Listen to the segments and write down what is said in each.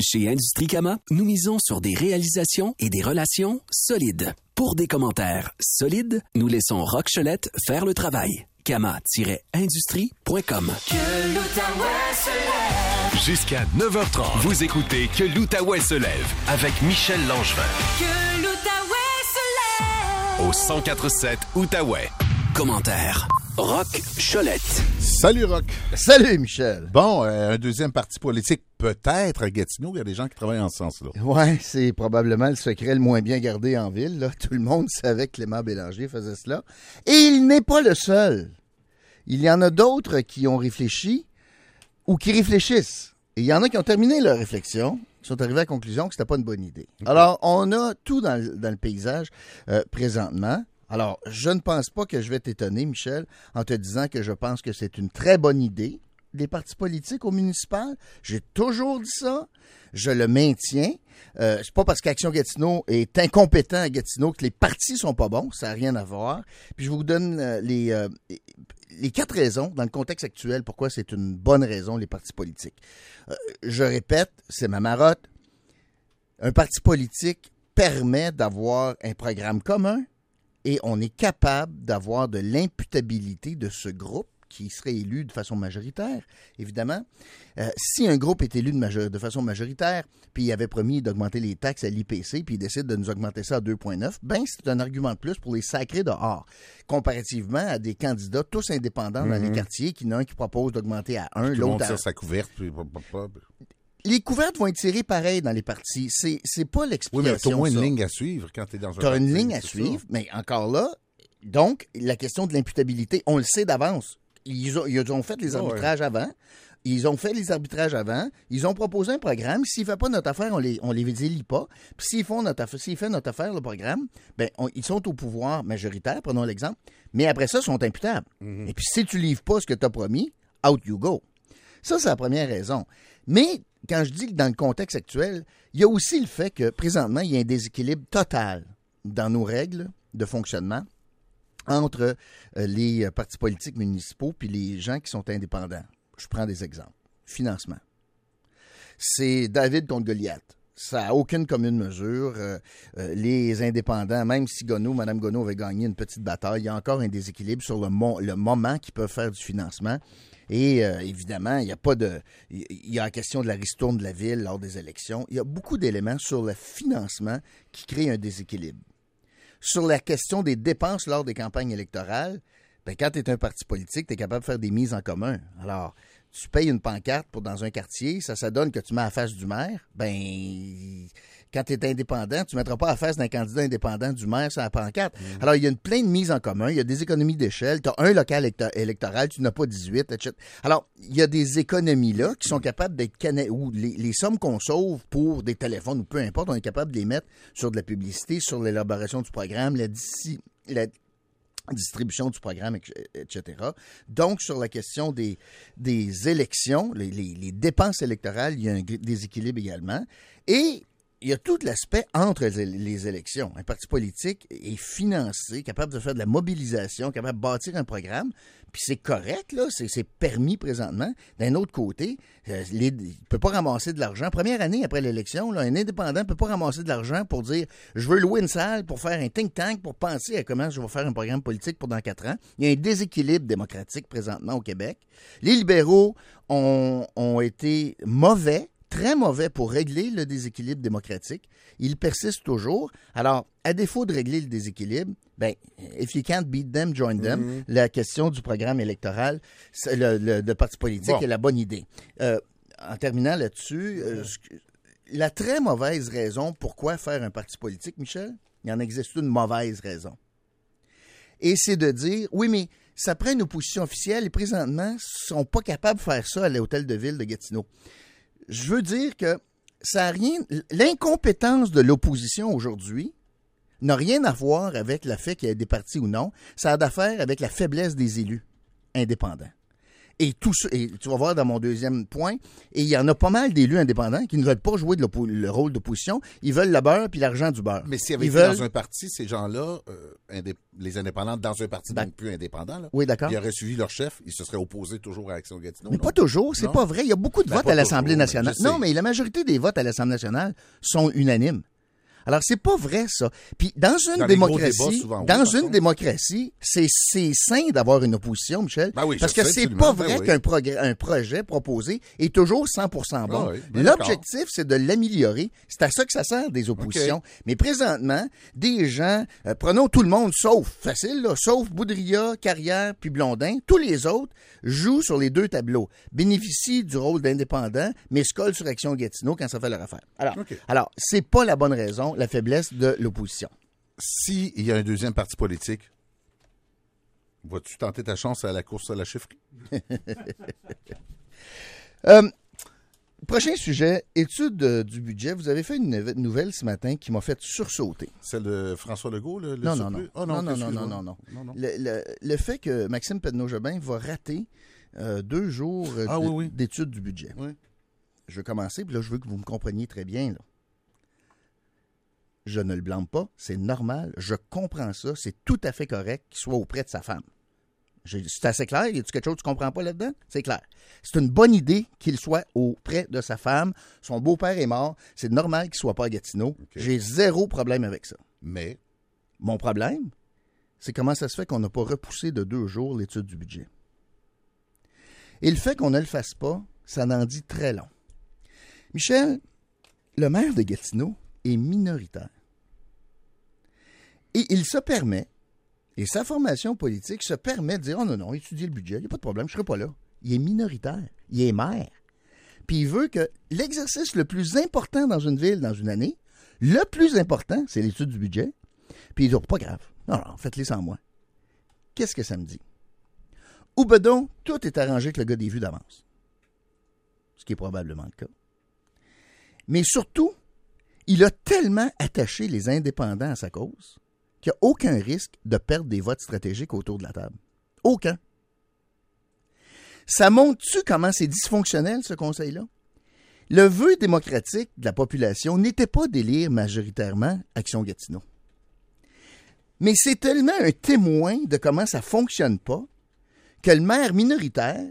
Chez Industrie Kama, nous misons sur des réalisations et des relations solides. Pour des commentaires solides, nous laissons Rock Cholette faire le travail. Kama-industrie.com. Que l'Outaouais se lève. Jusqu'à 9h30, vous écoutez Que l'Outaouais se lève avec Michel Langevin. Que l'Outaouais se lève. Au 104.7 Outaouais. Commentaire. Rock Cholette. Salut Rock. Salut Michel. Bon, un deuxième parti politique peut-être à Gatineau. Il y a des gens qui travaillent en ce sens-là. Ouais, c'est probablement le secret le moins bien gardé en ville. Là. Tout le monde savait que Clément Bélanger faisait cela. Et il n'est pas le seul. Il y en a d'autres qui ont réfléchi ou qui réfléchissent. Et il y en a qui ont terminé leur réflexion, qui sont arrivés à la conclusion que c'était pas une bonne idée. Okay. Alors, on a tout dans le paysage présentement. Alors, je ne pense pas que je vais t'étonner, Michel, en te disant que je pense que c'est une très bonne idée des partis politiques au municipal. J'ai toujours dit ça. Je le maintiens. C'est pas parce qu'Action Gatineau est incompétent à Gatineau que les partis sont pas bons. Ça n'a rien à voir. Puis je vous donne les 4 raisons, dans le contexte actuel, pourquoi c'est une bonne raison, les partis politiques. Je répète, c'est ma marotte. Un parti politique permet d'avoir un programme commun et on est capable d'avoir de l'imputabilité de ce groupe qui serait élu de façon majoritaire, évidemment. Si un groupe est élu de façon majoritaire, puis il avait promis d'augmenter les taxes à l'IPC, puis il décide de nous augmenter ça à 2,9, ben c'est un argument de plus pour les sacrer dehors, comparativement à des candidats tous indépendants dans les quartiers, qui n'ont un qui propose d'augmenter à 1, l'autre à... sa couverte, puis... Les couvertes vont être tirées pareil dans les partis. C'est pas l'explication. Oui, mais t'as au moins une ligne à suivre quand t'es dans un parti. T'as une ligne à suivre, mais encore là, donc, la question de l'imputabilité, on le sait d'avance. Ils ont fait les arbitrages avant. Ils ont fait les arbitrages avant. Ils ont proposé un programme. S'il ne fait pas notre affaire, on les élit pas. Puis s'il fait notre affaire, le programme, ben ils sont au pouvoir majoritaire, prenons l'exemple. Mais après ça, ils sont imputables. Et puis si tu ne livres pas ce que tu as promis, out you go. Ça, c'est la première raison. Mais quand je dis que dans le contexte actuel, il y a aussi le fait que présentement, il y a un déséquilibre total dans nos règles de fonctionnement entre les partis politiques municipaux puis les gens qui sont indépendants. Je prends des exemples. Financement. C'est David contre Goliath. Ça n'a aucune commune mesure. Les indépendants, même si Mme Gonneau avait gagné une petite bataille, il y a encore un déséquilibre sur le moment qu'ils peuvent faire du financement. Et évidemment, il y a la question de la ristourne de la ville lors des élections. Il y a beaucoup d'éléments sur le financement qui créent un déséquilibre. Sur la question des dépenses lors des campagnes électorales, ben, quand tu es un parti politique, tu es capable de faire des mises en commun. Alors, tu payes une pancarte pour dans un quartier, ça donne que tu mets à la face du maire. Ben, quand tu es indépendant, tu ne mettras pas à la face d'un candidat indépendant du maire sur la pancarte. Alors, il y a plein de mises en commun, il y a des économies d'échelle. Tu as un local électoral, tu n'as pas 18, etc. Alors, il y a des économies-là qui sont capables d'être ou les sommes qu'on sauve pour des téléphones ou peu importe, on est capable de les mettre sur de la publicité, sur l'élaboration du programme, la distribution du programme, etc. Donc, sur la question des élections, les dépenses électorales, il y a un déséquilibre également. Et il y a tout l'aspect entre les élections. Un parti politique est financé, capable de faire de la mobilisation, capable de bâtir un programme, puis c'est correct, là, c'est permis présentement. D'un autre côté, il ne peut pas ramasser de l'argent. Première année après l'élection, là, un indépendant ne peut pas ramasser de l'argent pour dire « je veux louer une salle pour faire un think tank, pour penser à comment je vais faire un programme politique pour dans 4 ans ». Il y a un déséquilibre démocratique présentement au Québec. Les libéraux ont été mauvais, très mauvais pour régler le déséquilibre démocratique. Il persiste toujours. Alors, à défaut de régler le déséquilibre, ben, if you can't beat them, join them. La question du programme électoral, le parti politique est la bonne idée. En terminant là-dessus, la très mauvaise raison pourquoi faire un parti politique, Michel, il en existe une mauvaise raison. Et c'est de dire, oui, mais ça prend une opposition officielle et présentement, ils ne sont pas capables de faire ça à l'hôtel de ville de Gatineau. Je veux dire que ça a rien. L'incompétence de l'opposition aujourd'hui n'a rien à voir avec le fait qu'il y ait des partis ou non. Ça a d'affaire avec la faiblesse des élus indépendants. Et tu vas voir dans mon deuxième point, et il y en a pas mal d'élus indépendants qui ne veulent pas jouer le rôle d'opposition. Ils veulent le beurre puis l'argent du beurre. Mais s'il y avait été dans un parti, ces gens-là, les indépendants dans un parti, donc plus indépendants, là, oui, d'accord. ils auraient suivi leur chef, ils se seraient opposés toujours à Action Gatineau. Mais pas toujours, c'est pas vrai. Il y a beaucoup de votes à l'Assemblée nationale. Non, mais la majorité des votes à l'Assemblée nationale sont unanimes. Alors, c'est pas vrai, ça. Puis, dans une démocratie, c'est sain d'avoir une opposition, Michel. Ben oui, parce que c'est pas vrai qu'un projet proposé est toujours 100% bon. L'objectif, c'est de l'améliorer. C'est à ça que ça sert, des oppositions. Okay. Mais présentement, des gens, prenons tout le monde, sauf Boudria, Carrière, puis Blondin, tous les autres jouent sur les deux tableaux, bénéficient du rôle d'indépendant, mais se collent sur Action Gatineau quand ça fait leur affaire. Alors, c'est pas la bonne raison, la faiblesse de l'opposition. S'il y a un deuxième parti politique, vas-tu tenter ta chance à la course à la chefferie? Prochain sujet, étude du budget. Vous avez fait une nouvelle ce matin qui m'a fait sursauter. Celle de François Legault? Non. Le fait que Maxime Pedneau-Jobin va rater 2 jours d'étude du budget. Oui. Je vais commencer, puis là, je veux que vous me compreniez très bien, là. Je ne le blâme pas, c'est normal, je comprends ça, c'est tout à fait correct qu'il soit auprès de sa femme. C'est assez clair? Y a-t-il quelque chose que tu ne comprends pas là-dedans? C'est clair. C'est une bonne idée qu'il soit auprès de sa femme. Son beau-père est mort, c'est normal qu'il ne soit pas à Gatineau. Okay. J'ai 0 problème avec ça. Mais mon problème, c'est comment ça se fait qu'on n'a pas repoussé de 2 jours l'étude du budget. Et le fait qu'on ne le fasse pas, ça en dit très long. Michel, le maire de Gatineau est minoritaire. Et il se permet, et sa formation politique se permet de dire « Oh non, étudiez le budget, il n'y a pas de problème, je ne serai pas là. » Il est minoritaire, il est maire. Puis il veut que l'exercice le plus important dans une ville, dans une année, le plus important, c'est l'étude du budget. Puis il dit « Pas grave, non, faites-les sans moi. » Qu'est-ce que ça me dit? Ou bedon, tout est arrangé avec le gars des vues d'avance. Ce qui est probablement le cas. Mais surtout, il a tellement attaché les indépendants à sa cause qu'il n'y a aucun risque de perdre des votes stratégiques autour de la table. Aucun. Ça montre-tu comment c'est dysfonctionnel, ce conseil-là? Le vœu démocratique de la population n'était pas d'élire majoritairement Action Gatineau. Mais c'est tellement un témoin de comment ça ne fonctionne pas que le maire minoritaire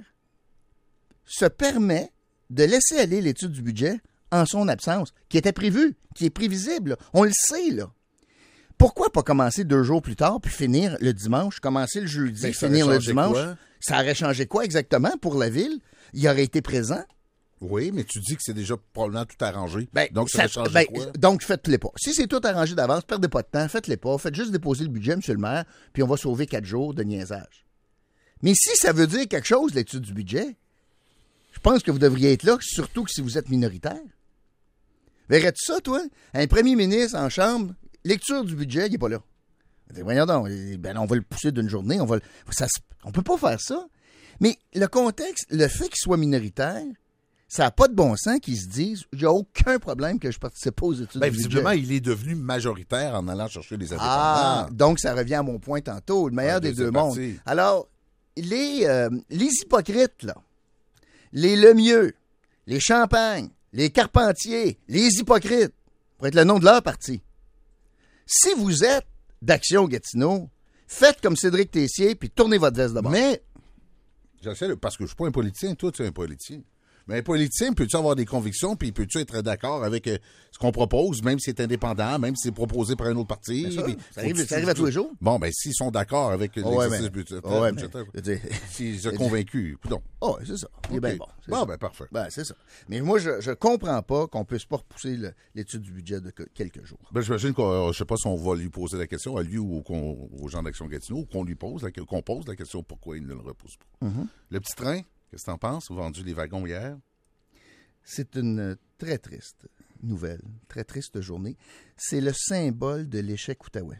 se permet de laisser aller l'étude du budget en son absence, qui était prévue, qui est prévisible. Là. On le sait, là. Pourquoi pas commencer 2 jours plus tard, puis finir le dimanche, commencer le jeudi, finir le dimanche? Quoi? Ça aurait changé quoi exactement pour la ville? Il aurait été présent? Oui, mais tu dis que c'est déjà probablement tout arrangé. Donc, ça aurait changé quoi? Donc, faites-les pas. Si c'est tout arrangé d'avance, perdez pas de temps, faites-les pas. Faites juste déposer le budget, M. le maire, puis on va sauver 4 jours de niaisage. Mais si ça veut dire quelque chose, l'étude du budget, je pense que vous devriez être là, surtout que si vous êtes minoritaire. Verrais-tu ça, toi? Un premier ministre en chambre, lecture du budget, il n'est pas là. Voyons donc, on va le pousser d'une journée, on peut pas faire ça. Mais le contexte, le fait qu'il soit minoritaire, ça n'a pas de bon sens qu'ils se disent, il n'y a aucun problème que je participe pas aux études du budget. Visiblement, il est devenu majoritaire en allant chercher les indépendants. Ah, donc ça revient à mon point tantôt, le meilleur des deux mondes. Alors, les hypocrites, là, les Lemieux, les Champagne, les Carpentier, les hypocrites, pour être le nom de leur parti. Si vous êtes d'Action Gatineau, faites comme Cédric Tessier puis tournez votre veste de bord. Mais, j'essaie, parce que je ne suis pas un politicien, toi tu es un politicien. Mais un politicien, peux-tu avoir des convictions puis peux-tu être d'accord avec ce qu'on propose, même si c'est indépendant, même si c'est proposé par un autre parti? Ça arrive à tous les jours. Bon, ben s'ils sont d'accord avec l'exercice budgétaire, s'ils sont convaincus, coudonc. Oh, c'est ça. Il est bien bon. Bon, ben parfait. Ben, c'est ça. Mais moi, je comprends pas qu'on puisse pas repousser l'étude du budget de quelques jours. Ben, j'imagine qu'on, je sais pas si on va lui poser la question, à lui ou aux gens d'Action Gatineau, ou qu'on pose la question pourquoi il ne le repousse pas. Mm-hmm. Le petit train, qu'est-ce que t'en penses? Vendu les wagons hier? C'est une très triste nouvelle, très triste journée. C'est le symbole de l'échec Outaouais.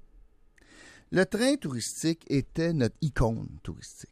Le train touristique était notre icône touristique.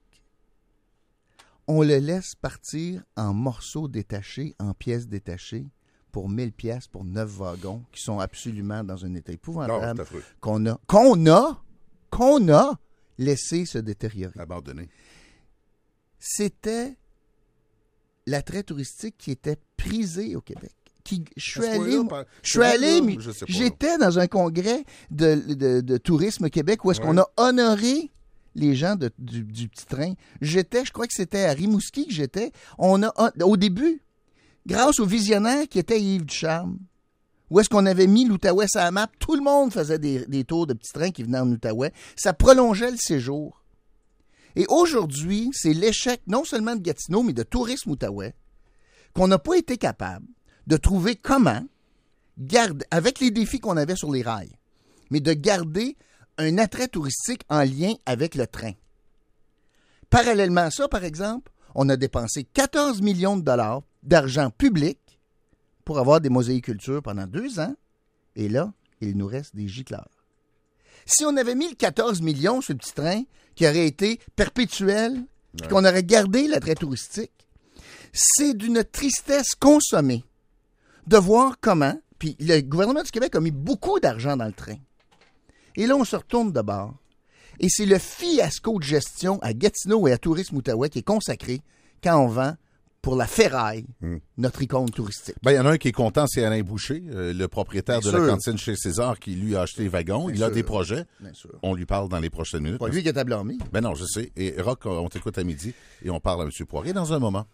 On le laisse partir en morceaux détachés, en pièces détachées, pour 1000 pièces pour 9 wagons, qui sont absolument dans un état épouvantable, qu'on a laissé se détériorer. Abandonné. c'était l'attrait touristique qui était prisé au Québec. Je suis allé, mais j'étais dans un congrès de tourisme Québec où est-ce qu'on a honoré les gens du petit train. Je crois que c'était à Rimouski que j'étais. Au début, grâce au visionnaire qui était Yves Ducharme, où est-ce qu'on avait mis l'Outaouais sur la map, tout le monde faisait des tours de petits trains qui venaient en Outaouais. Ça prolongeait le séjour. Et aujourd'hui, c'est l'échec non seulement de Gatineau, mais de Tourisme Outaouais, qu'on n'a pas été capable de trouver comment, avec les défis qu'on avait sur les rails, mais de garder un attrait touristique en lien avec le train. Parallèlement à ça, par exemple, on a dépensé 14 millions de dollars d'argent public pour avoir des mosaïcultures pendant 2 ans, et là, il nous reste des gicleurs. Si on avait mis le 14 millions sur le petit train, qui aurait été perpétuel, puis qu'on aurait gardé l'attrait touristique, c'est d'une tristesse consommée de voir comment, puis le gouvernement du Québec a mis beaucoup d'argent dans le train. Et là, on se retourne de bord. Et c'est le fiasco de gestion à Gatineau et à Tourisme Outaouais qui est consacré quand on vend pour la ferraille notre icône touristique. Ben, il y en a un qui est content, c'est Alain Boucher, le propriétaire de la cantine chez César, qui lui a acheté les wagons. Il a des projets. On lui parle dans les prochaines minutes. Pas lui qui est à blâmer. Ben non, je sais. Et Rock, on t'écoute à midi et on parle à M. Poirier dans un moment.